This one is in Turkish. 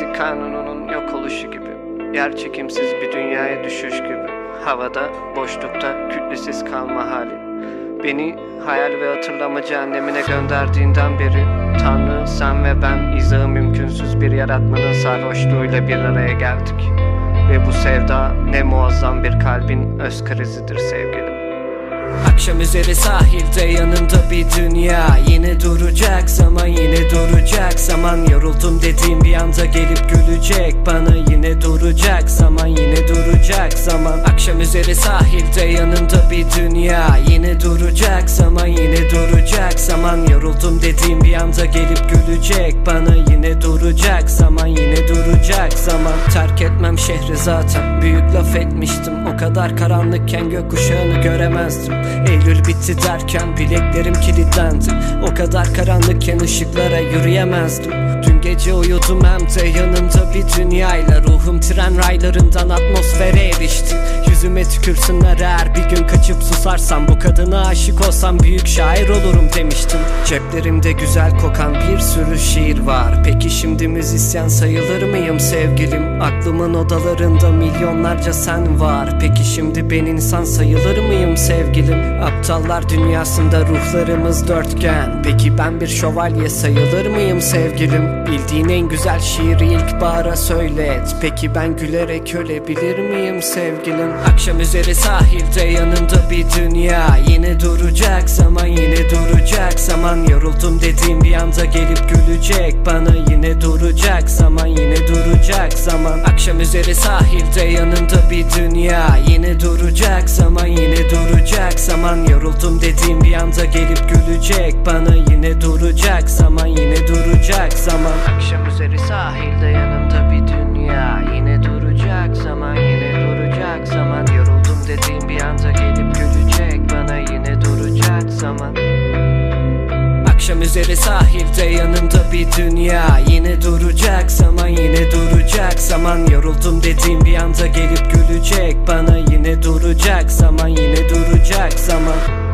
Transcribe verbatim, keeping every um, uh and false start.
fizik kanununun yok oluşu gibi, yerçekimsiz bir dünyaya düşüş gibi, havada, boşlukta, kütlesiz kalma hali. Beni hayal ve hatırlama cehennemine gönderdiğinden beri Tanrı, sen ve ben izahı mümkünsüz bir yaratmanın sarhoşluğuyla bir araya geldik. Ve bu sevda ne muazzam bir kalbin öz krizidir sevgilim. Akşam üzeri sahilde yanımda bir dünya, yine duracak zaman, yine duracak zaman. Yoruldum dediğim bir anda gelip gülecek bana, yine duracak zaman, yine duracak zaman. Akşam üzeri sahilde yanımda bir dünya, yine duracak zaman, yine duracak zaman. Yoruldum dediğim bir anda gelip gülecek bana, yine duracak zaman, yine duracak zaman. Terk etmem şehri zaten, büyük laf etmiştim. O kadar karanlıkken gökkuşağını göremezdim. Eylül bitti derken bileklerim kilitlendi. O kadar karanlıkken ışıklara yürüyemezdim. Dün gece uyudum hem de yanımda bir dünyayla. Ruhum tren raylarından atmosfere erişti. Yüzüme tükürsünler eğer bir gün kaçıp susarsam. Bu kadına aşık olsam büyük şair olurum demiştim. Ceplerimde güzel kokan bir sürü şiir var. Peki şimdi müzisyen sayılır mıyım sevgilim? Aklımın odalarında milyonlarca sen var. Peki şimdi ben insan sayılır mıyım sevgilim? Aptallar dünyasında ruhlarımız dörtgen. Peki ben bir şövalye sayılır mıyım sevgilim? Bildiğin en güzel şiiri ilkbahara söylet. Peki ben gülerek ölebilir miyim sevgilim? Akşam üzeri sahilde yanımda bir dünya, yine duracak zaman, yine duracak zaman. Yoruldum dediğim bir anda gelip gülecek bana, yine duracak zaman, yine duracak zaman. Akşam üzeri sahilde yanımda bir dünya, yine duracak zaman, yine duracak zaman. Yoruldum dediğim bir anda gelip gülecek bana, yine duracak zaman, yine duracak zaman. Akşam üzeri sahilde yanımda bir dünya, yine duracak zaman, yine duracak zaman. Yoruldum dediğim bir anda gelip gülecek bana, yine duracak zaman. Akşam üzeri sahilde yanımda bir dünya, yine duracak zaman, yine duracak zaman. Yoruldum dediğim bir anda gelip gülecek bana, yine duracak zaman, yine duracak zaman.